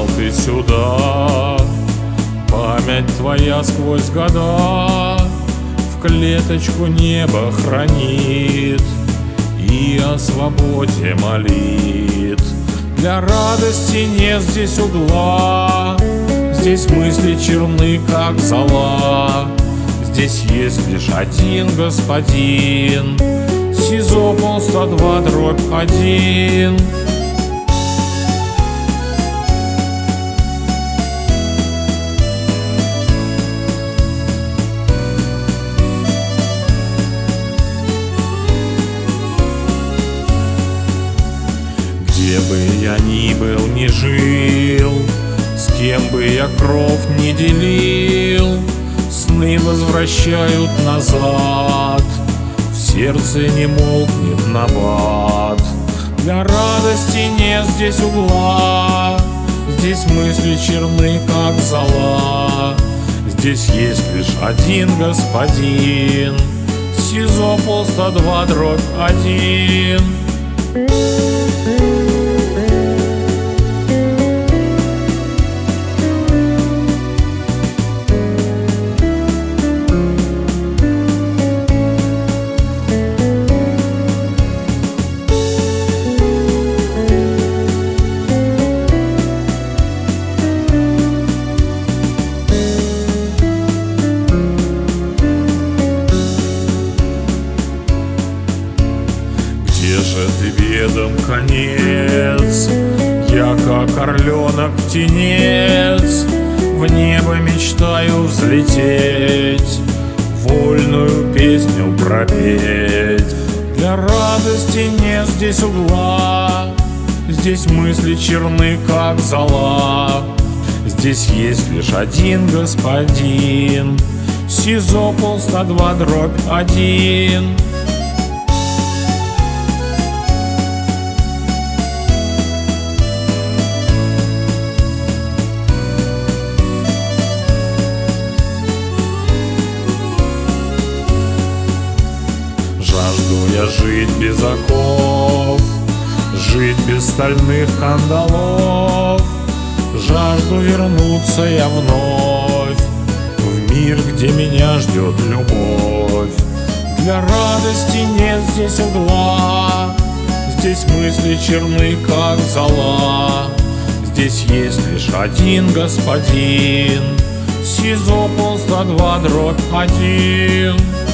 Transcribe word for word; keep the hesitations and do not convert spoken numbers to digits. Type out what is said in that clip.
приезжал ты сюда, память твоя сквозь года в клеточку небо хранит и о свободе молит. Для радости нет здесь угла, здесь мысли черны, как зола. Здесь есть лишь один господин, СИЗО пол сто два дробь один. Где бы я ни был, ни жил, с кем бы я кров не делил, сны возвращают назад, в сердце не молкнет набат. Для радости нет здесь угла, здесь мысли черны, как зола. Здесь есть лишь один господин, СИЗО пол сто два дробь один. Где же ты, ведом конец? Я, как орленок-птенец, в небо мечтаю взлететь, вольную песню пропеть. Для радости нет здесь угла, здесь мысли черны, как зола. Здесь есть лишь один господин, СИЗО пол сто два дробь один. Жажду я жить без оков, жить без стальных кандалов. Жажду вернуться я вновь в мир, где меня ждет любовь. Для радости нет здесь угла, здесь мысли черны, как зола. Здесь есть лишь один господин, СИЗО пол сто два дробь один.